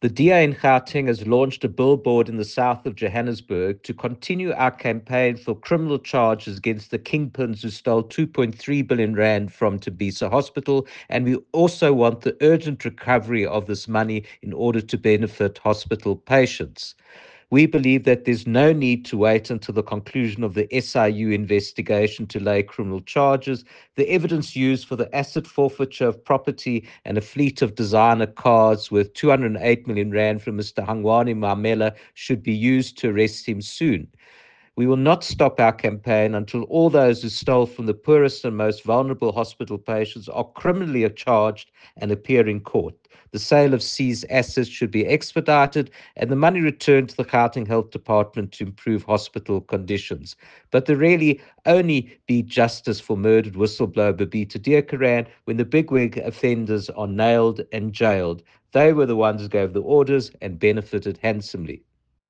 The DA in Gauteng has launched a billboard in the south of Johannesburg to continue our campaign for criminal charges against the kingpins who stole 2.3 billion rand from Tembisa Hospital. And we also want the urgent recovery of this money in order to benefit hospital patients. We believe that there's no need to wait until the conclusion of the SIU investigation to lay criminal charges. The evidence used for the asset forfeiture of property and a fleet of designer cars worth 208 million rand from Mr. Hangwani Mamela should be used to arrest him soon. We will not stop our campaign until all those who stole from the poorest and most vulnerable hospital patients are criminally charged and appear in court. The sale of seized assets should be expedited and the money returned to the Gauteng Health Department to improve hospital conditions. But there really only be justice for murdered whistleblower Babita Deokaran when the bigwig offenders are nailed and jailed. They were the ones who gave the orders and benefited handsomely.